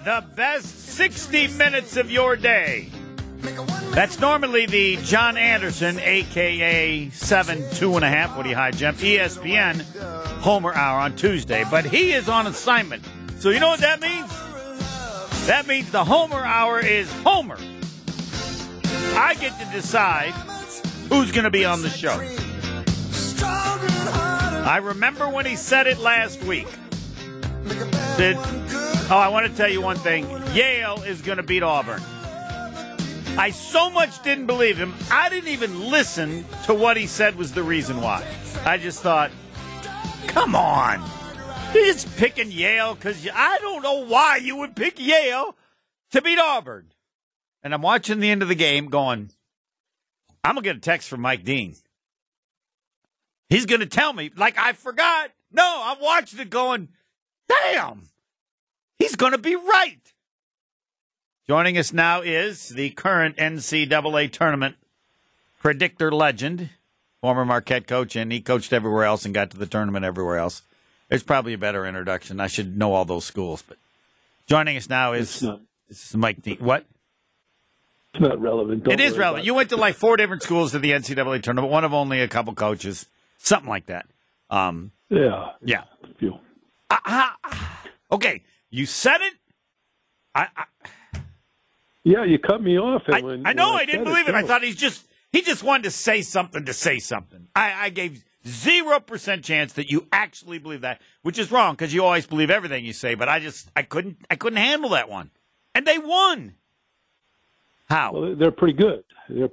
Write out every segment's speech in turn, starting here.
the best 60 minutes of your day. That's normally the John Anderson, a.k.a. 7-2.5, Woody High Jump, ESPN Homer Hour on Tuesday. But he is on assignment. So you know what that means? That means the Homer Hour is Homer. I get to decide who's going to be on the show. I remember when he said it last week. I want to tell you one thing. Yale is going to beat Auburn. I so much didn't believe him, I didn't even listen to what he said was the reason why. I just thought, come on. You're just picking Yale because I don't know why you would pick Yale to beat Auburn. And I'm watching the end of the game going, I'm going to get a text from Mike Dean. He's going to tell me, like I forgot. No, I'm watching it going, damn, he's going to be right. Joining us now is the current NCAA tournament predictor legend, former Marquette coach, and he coached everywhere else and got to the tournament everywhere else. There's probably a better introduction. I should know all those schools. But joining us now is Mike Dean. What? It's not relevant. It is relevant. You went to like 4 different schools to the NCAA tournament, one of only a couple coaches, something like that. Yeah. A few. Okay, you said it. Yeah, you cut me off. I know. I didn't believe it. I thought he just wanted to say something to say something. I gave 0% chance that you actually believe that, which is wrong because you always believe everything you say. But I couldn't handle that one, and they won. How? Well, they're pretty good.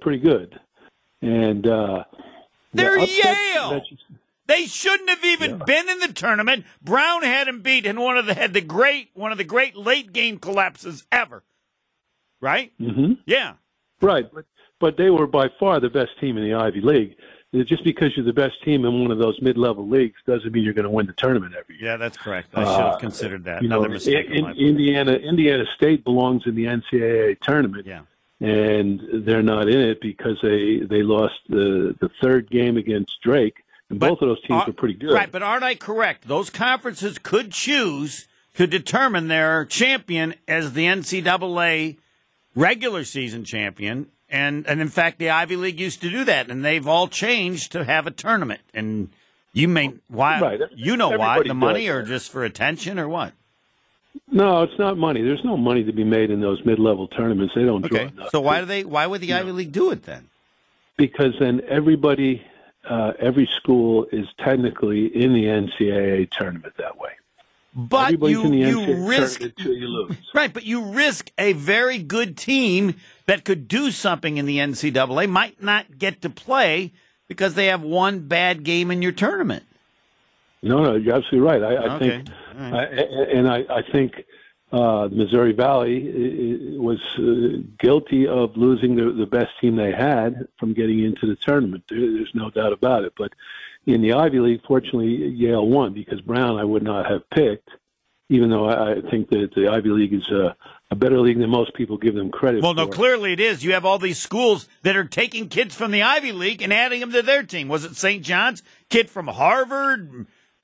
And they're Yale. They shouldn't have even been in the tournament. Brown had them beat in one of the great late game collapses ever. Right? Mm-hmm. Yeah. Right, but they were by far the best team in the Ivy League. Just because you're the best team in one of those mid-level leagues doesn't mean you're going to win the tournament every year. Yeah, that's correct. I should have considered that. Another mistake. Indiana State belongs in the NCAA tournament. Yeah. And they're not in it because they lost the third game against Drake, and both of those teams were pretty good. Right, but aren't I correct? Those conferences could choose to determine their champion as the NCAA regular season champion, and in fact, the Ivy League used to do that, and they've all changed to have a tournament. And you may why? Right. You know why? The money, does. or just for attention, or what? No, it's not money. There's no money to be made in those mid-level tournaments. They don't draw enough. So why would the Ivy League do it then? Because then everybody, every school is technically in the NCAA tournament that way. But you risk until you lose. Right, but you risk a very good team that could do something in the NCAA might not get to play because they have one bad game in your tournament. No, you're absolutely right. I think, I think Missouri Valley was guilty of losing the best team they had from getting into the tournament. There's no doubt about it. But in the Ivy League, fortunately, Yale won because Brown I would not have picked, even though I think that the Ivy League is a better league than most people give them credit for. Well, no, clearly it is. You have all these schools that are taking kids from the Ivy League and adding them to their team. Was it St. John's? Kid from Harvard?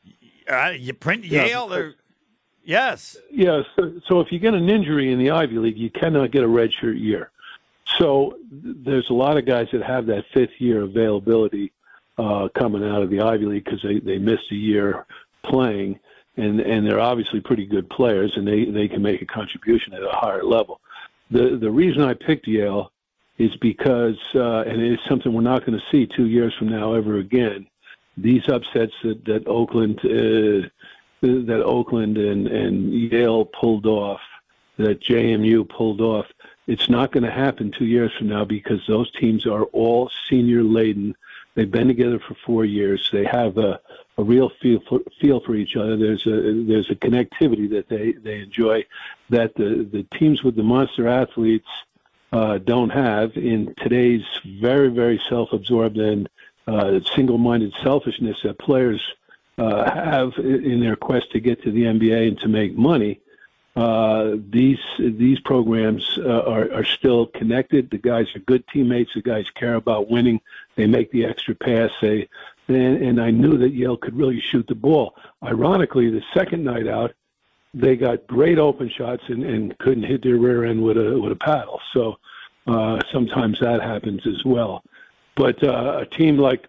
Yale? Yes. Yeah, so if you get an injury in the Ivy League, you cannot get a redshirt year. So there's a lot of guys that have that fifth-year availability coming out of the Ivy League because they missed a year playing, and they're obviously pretty good players, and they can make a contribution at a higher level. The reason I picked Yale is because, and it's something we're not going to see 2 years from now ever again, these upsets that Oakland and Yale pulled off, that JMU pulled off, it's not going to happen 2 years from now because those teams are all senior laden. They've been together for 4 years. They have a real feel for each other. There's a connectivity that they enjoy that the teams with the monster athletes don't have in today's very, very self-absorbed and single-minded selfishness that players have in their quest to get to the NBA and to make money. These programs are still connected. The guys are good teammates. The guys care about winning. They make the extra pass. And I knew that Yale could really shoot the ball. Ironically, the second night out, they got great open shots and couldn't hit their rear end with a paddle. So sometimes that happens as well. But a team like,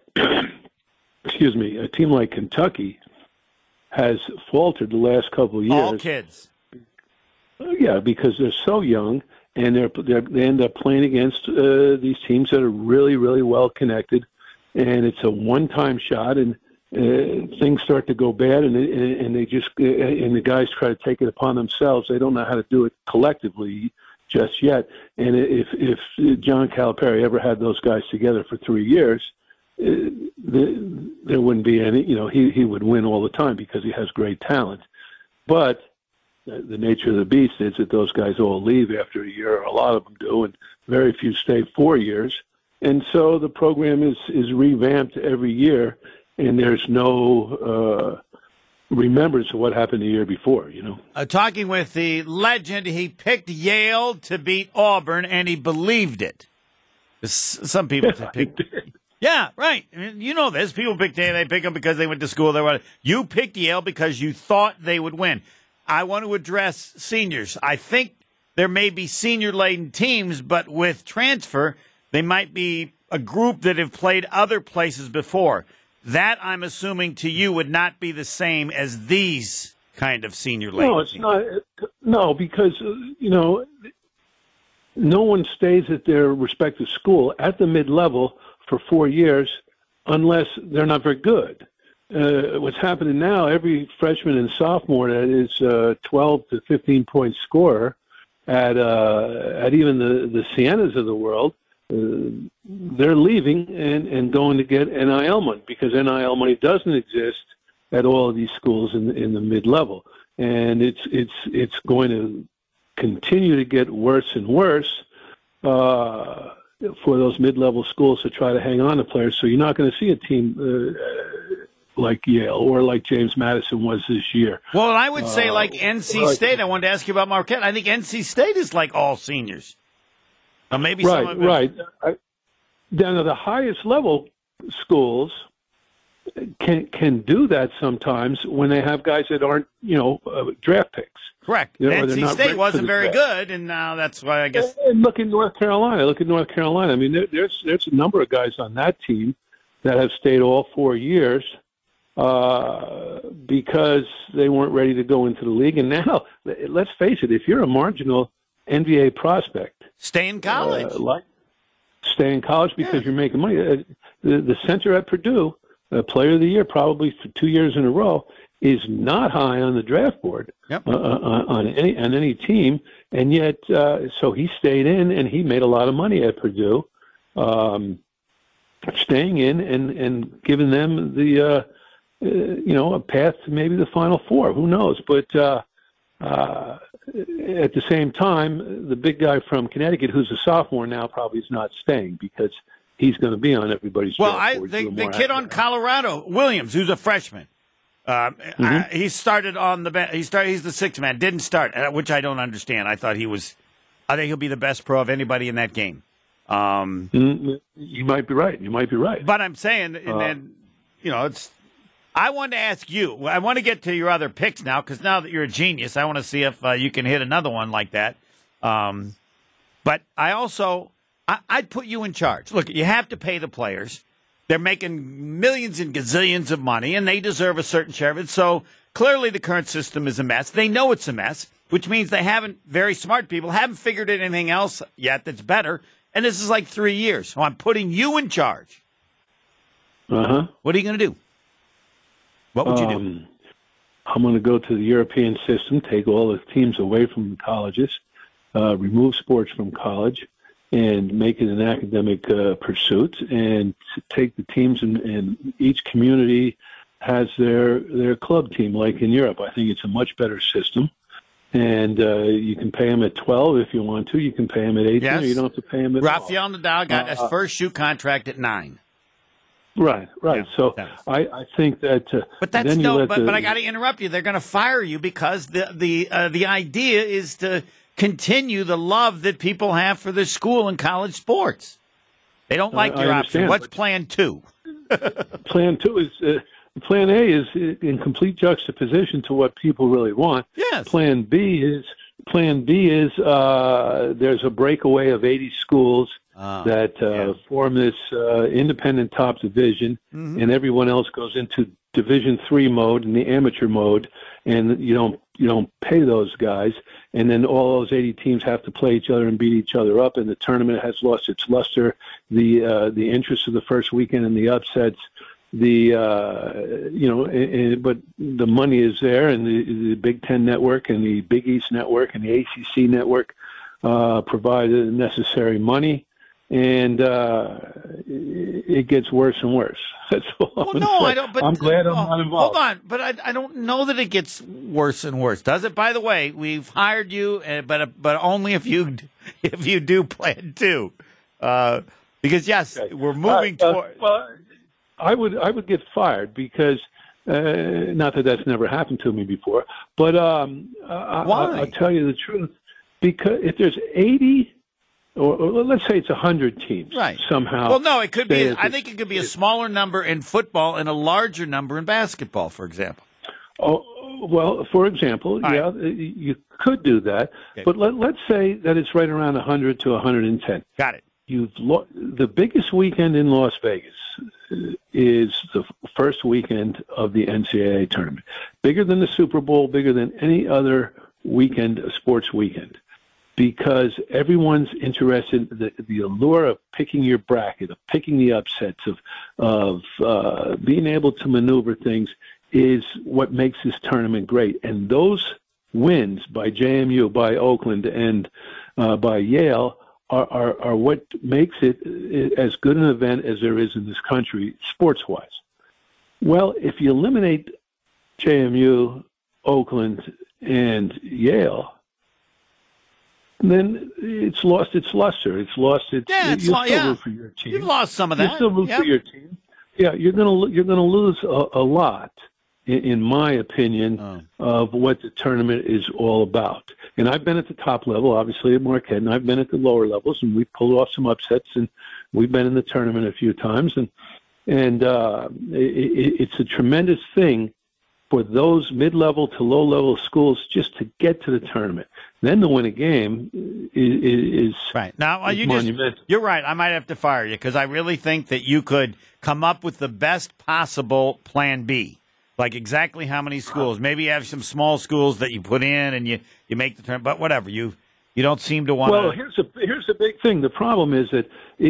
a team like Kentucky has faltered the last couple of years. All kids. Yeah, because they're so young, and they end up playing against these teams that are really, really well connected, and it's a one-time shot, and things start to go bad, and they just and the guys try to take it upon themselves. They don't know how to do it collectively just yet. And if John Calipari ever had those guys together for 3 years, there wouldn't be any. He would win all the time because he has great talent, but the nature of the beast is that those guys all leave after a year, or a lot of them do, and very few stay 4 years. And so the program is revamped every year, and there's no remembrance of what happened the year before, Talking with the legend, he picked Yale to beat Auburn, and he believed it. Some people pick. Yeah, right. I mean, you know this. People pick Yale. They pick them because they went to school. You picked Yale because you thought they would win. I want to address seniors. I think there may be senior-laden teams, but with transfer, they might be a group that have played other places before. That, I'm assuming, to you would not be the same as these kind of senior-laden No, it's teams. not. No, because, no one stays at their respective school at the mid-level for 4 years unless they're not very good. What's happening now, every freshman and sophomore that is 12 to 15-point scorer at even the Sienas of the world, they're leaving and going to get NIL money, because NIL money doesn't exist at all of these schools in the mid-level, and it's going to continue to get worse and worse for those mid-level schools to try to hang on to players. So you're not going to see a team like Yale or like James Madison was this year. Well, I would say like NC State. I wanted to ask you about Marquette. I think NC State is like all seniors. Maybe some of it. Right. Down to the highest level schools can do that sometimes when they have guys that aren't, draft picks. Correct. NC State wasn't very good, and now that's why I guess. And look at North Carolina. I mean, there's a number of guys on that team that have stayed all 4 years because they weren't ready to go into the league. And now, let's face it, if you're a marginal NBA prospect, stay in college. Stay in college because you're making money. The center at Purdue, Player of the Year probably for 2 years in a row, is not high on the draft board. Yep. On any team, and yet so he stayed in and he made a lot of money at Purdue, staying in and giving them the a path to maybe the Final Four. Who knows? But at the same time, the big guy from Connecticut, who's a sophomore now, probably is not staying because he's going to be on everybody's draft board. Well, the kid on Colorado, Williams, who's a freshman. He started on the bench. He's the sixth man. Didn't start, which I don't understand. I think he'll be the best pro of anybody in that game. You might be right. But I'm saying, and then it's. I wanted to ask you. I want to get to your other picks now, because now that you're a genius, I want to see if you can hit another one like that. But I'd put you in charge. Look, you have to pay the players. They're making millions and gazillions of money, and they deserve a certain share of it. So clearly the current system is a mess. They know it's a mess, which means very smart people haven't figured anything else yet that's better. And this is like 3 years. So I'm putting you in charge. Uh-huh. What are you going to do? What would you do? I'm going to go to the European system, take all the teams away from the colleges, remove sports from college, and make it an academic pursuit, and take the teams, and each community has their club team, like in Europe. I think it's a much better system, and you can pay them at 12 if you want to. You can pay them at 18, yes. Or you don't have to pay them at Rafael Nadal got his first shoe contract at 9. Right. Yeah, so I think that. But that's But I got to interrupt you. They're going to fire you because the idea is to continue the love that people have for their school and college sports. They don't like your option. What's plan 2? Plan 2 is Plan A is in complete juxtaposition to what people really want. Yes. Plan B is there's a breakaway of 80 schools that form this independent top division, and everyone else goes into Division III mode and the amateur mode, and you don't pay those guys, and then all those 80 teams have to play each other and beat each other up, and the tournament has lost its luster. The interest of the first weekend and the upsets. But the money is there, and the Big Ten Network and the Big East Network and the ACC Network provide the necessary money, and it gets worse and worse. That's all. I don't. But I'm glad I'm not involved. Hold on, but I don't know that it gets worse and worse. Does it? By the way, we've hired you, but only if you do Plan 2, because yes, we're moving toward. Well, I would get fired because not that that's never happened to me before, but why? I'll tell you the truth. Because if there's 80, or let's say it's 100 teams, right? Somehow. Well, no, it could be. I think it could be a smaller number in football and a larger number in basketball, for example. Oh, well, for example, right. You could do that, okay. But let's say that it's right around 100 to 110. Got it. The biggest weekend in Las Vegas is the first weekend of the NCAA tournament. Bigger than the Super Bowl, bigger than any other weekend, sports weekend, because everyone's interested. The allure of picking your bracket, of picking the upsets, of being able to maneuver things is what makes this tournament great. And those wins by JMU, by Oakland, and by Yale are what makes it as good an event as there is in this country, sports-wise. Well, if you eliminate JMU, Oakland, and Yale, then it's lost its luster. It's lost its. You still root for your team. You've lost some of that. You still root for your team. Yeah, you're gonna lose a lot, in my opinion, of what the tournament is all about. And I've been at the top level, obviously at Marquette, and I've been at the lower levels, and we've pulled off some upsets, and we've been in the tournament a few times, and it's a tremendous thing for those mid-level to low-level schools just to get to the tournament. Then to win a game is right. Now monumental. You're right. I might have to fire you because I really think that you could come up with the best possible Plan B. Like exactly how many schools? Maybe you have some small schools that you put in and you make the turn, but whatever. You don't seem to want to. Well, here's the big thing. The problem is that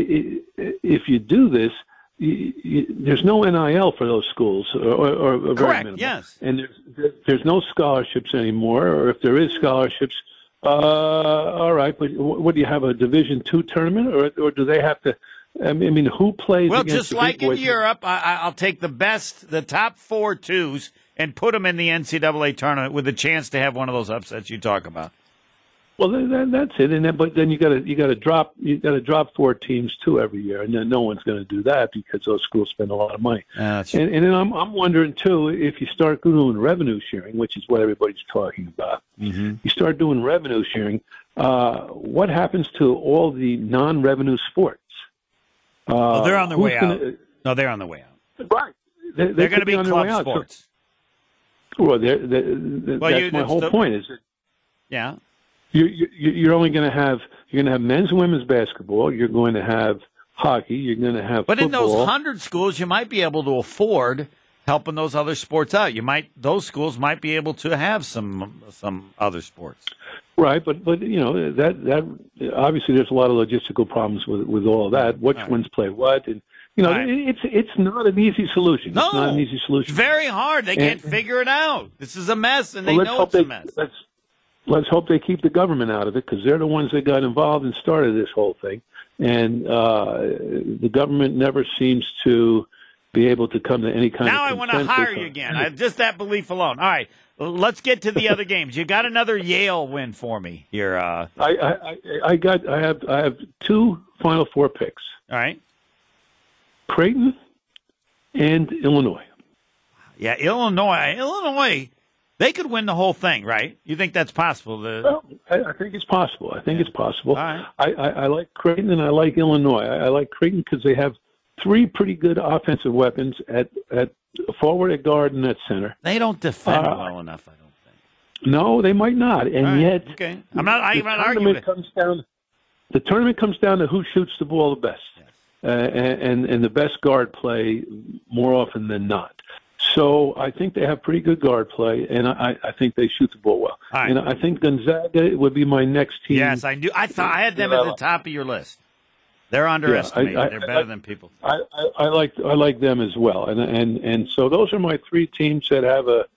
if you do this, there's no NIL for those schools, or very correct. Minimal. Yes, and there's no scholarships anymore. Or if there is scholarships, all right. But what do you have, a Division II tournament, or do they have to? I mean, who plays? Well, against just the like big in boys? Europe, I'll take the top 4 twos, and put them in the NCAA tournament with a chance to have one of those upsets you talk about. Well, that's it. But then you got to drop 4 teams too every year, and then no one's going to do that because those schools spend a lot of money. And then I'm wondering too, if you start doing revenue sharing, which is what everybody's talking about. Mm-hmm. You start doing revenue sharing. What happens to all the non-revenue sports? They're on their way out. No, they're on the way out. Right. They're going to be club sports. Well, that's my whole point. Is that yeah, you're only going to have men's and women's basketball. You're going to have hockey. You're going to have. But football. In those 100 schools, you might be able to afford helping those other sports out. Those schools might be able to have some other sports. Right, but that obviously there's a lot of logistical problems with all that. Which ones play what, and it's not an easy solution. No, it's not an easy solution. It's very hard. They can't figure it out. This is a mess, and they know it's a mess. Let's hope they keep the government out of it because they're the ones that got involved and started this whole thing, and the government never seems to be able to come to any kind of consensus. Now I want to hire you again. Just that belief alone. All right. Let's get to the other games. You got another Yale win for me here. I have 2 Final Four picks. All right, Creighton and Illinois. Yeah, Illinois. They could win the whole thing, right? You think that's possible? Well, I think it's possible. It's possible. All right. I like Creighton and I like Illinois. I like Creighton because they have three pretty good offensive weapons at forward, at guard, and at center. They don't defend well enough, I don't think. No, they might not, and yet okay. I'm not arguing. The tournament comes down to who shoots the ball the best, yes. and the best guard play more often than not. So I think they have pretty good guard play, and I think they shoot the ball well. Right. And I think Gonzaga would be my next team. Yes, I knew. I thought I had them at the top of your list. They're underestimated. They're better than people. I like them as well, and so those are my three teams that have a,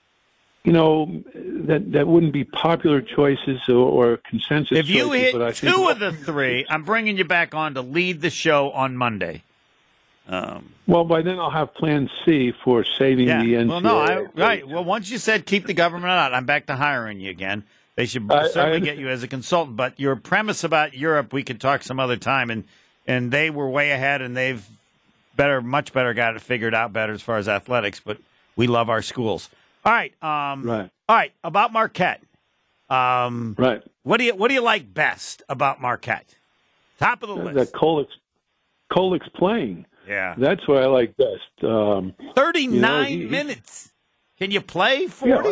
that wouldn't be popular choices or consensus. If you choices, hit two of the three, I'm bringing you back on to lead the show on Monday. Well, by then I'll have Plan C for saving the NCAA. Well, no, right. Well, once you said keep the government out, I'm back to hiring you again. They should certainly get you as a consultant. But your premise about Europe, we could talk some other time. And they were way ahead, and they've much better got it figured out better as far as athletics. But we love our schools. All right. Right. All right. About Marquette. Right. What do you like best about Marquette? Top of the list. That Kolik's playing. Yeah. That's what I like best. 39 minutes. Can you play 40? Yeah.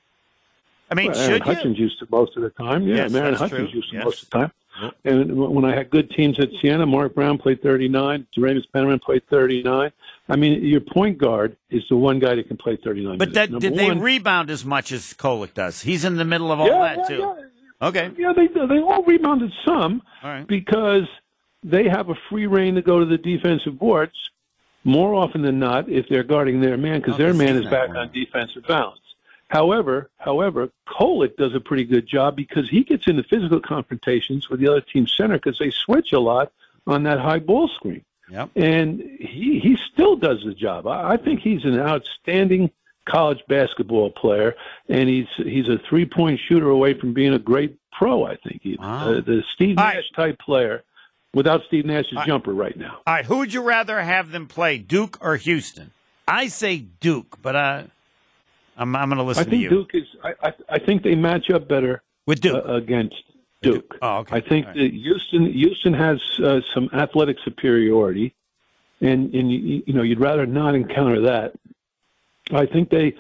I mean, Aaron should you? Hutchins used to most of the time. Yeah, Yes, Aaron that's Hutchins true. used to Yes. most of the time. Yep. And when I had good teams at Siena, Mark Brown played 39. Doremus Penniman played 39. I mean, your point guard is the one guy that can play 39 But minutes. did they rebound as much as Kolik does? He's in the middle of all that, too. Yeah. Okay. Yeah, they all rebounded some All right. because they have a free reign to go to the defensive boards more often than not if they're guarding their man, because their man is back on defensive balance. However, Kolik does a pretty good job because he gets into physical confrontations with the other team's center because they switch a lot on that high ball screen. Yep. And he still does the job. I think he's an outstanding college basketball player, and he's a three-point shooter away from being a great pro, I think. The Steve Nash type player without Steve Nash's jumper right now. All right, who would you rather have them play, Duke or Houston? I say Duke, but I'm going to listen to you. Duke is. I think they match up better with Duke against Duke. Oh, okay. I think that Houston has some athletic superiority, and you'd rather not encounter that. I think they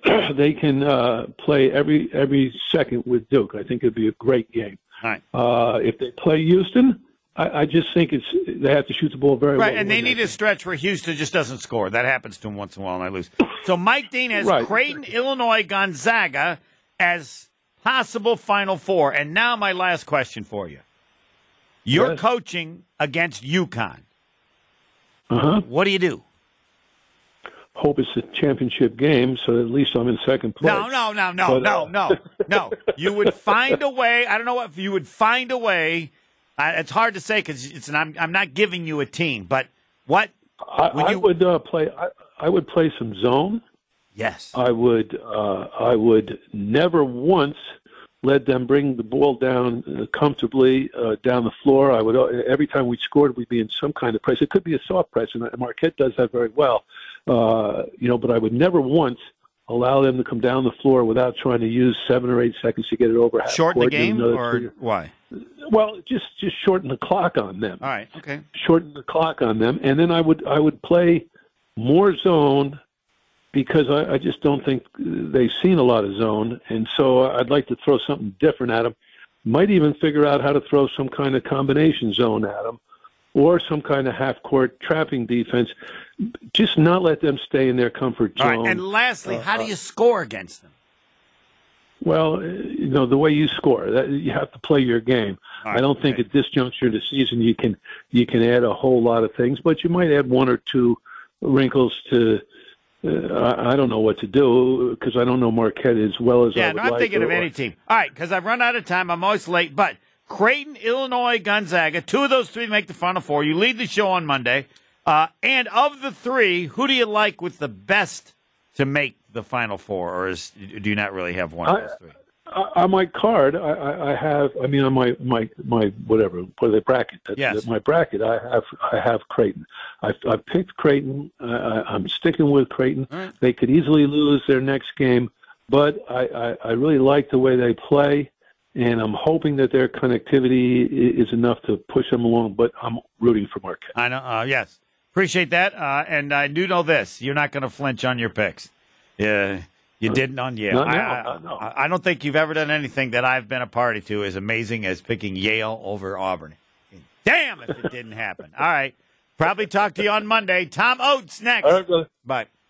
can play every second with Duke. I think it'd be a great game. All right. If they play Houston, I just think they have to shoot the ball very well. Right, and they need a stretch where Houston just doesn't score. That happens to them once in a while, and I lose. So Mike Dean has Creighton, Illinois, Gonzaga as possible Final Four. And now my last question for you. You're coaching against UConn. Uh-huh. What do you do? Hope it's a championship game, so at least I'm in second place. No. You would find a way. I don't know if you would find a way. It's hard to say because I'm not giving you a team. But what I would play some zone. Yes. I would never once let them bring the ball down comfortably down the floor. I would every time we scored, we'd be in some kind of press. It could be a soft press, and Marquette does that very well. But I would never once allow them to come down the floor without trying to use 7 or 8 seconds to get it over half court. Shorten the game, or why? Well, just shorten the clock on them. All right, okay. Shorten the clock on them, and then I would play more zone because I just don't think they've seen a lot of zone, and so I'd like to throw something different at them. Might even figure out how to throw some kind of combination zone at them, or some kind of half-court trapping defense. Just not let them stay in their comfort zone. All right, and lastly, how do you score against them? Well, the way you score, you have to play your game. Right, I don't think at this juncture of the season you can add a whole lot of things, but you might add 1 or 2 wrinkles to. I don't know what to do because I don't know Marquette as well as I would like. Yeah, I'm thinking of any team. All right, because I've run out of time. I'm always late, but Creighton, Illinois, Gonzaga, 2 of those 3 make the Final Four. You lead the show on Monday. And of the 3, who do you like with the best to make the Final Four, or do you not really have one of those 3? On my card, I have. I mean, on my whatever for the bracket. Yes. My bracket. I have Creighton. I picked Creighton. I'm sticking with Creighton. Right. They could easily lose their next game, but I really like the way they play, and I'm hoping that their connectivity is enough to push them along. But I'm rooting for Marquette. I know. Yes. Appreciate that. And I do know this. You're not going to flinch on your picks. Yeah, you didn't on Yale. No. I don't think you've ever done anything that I've been a party to as amazing as picking Yale over Auburn. Damn if it didn't happen. All right. Probably talk to you on Monday. Tom Oates next. All right, brother. Bye.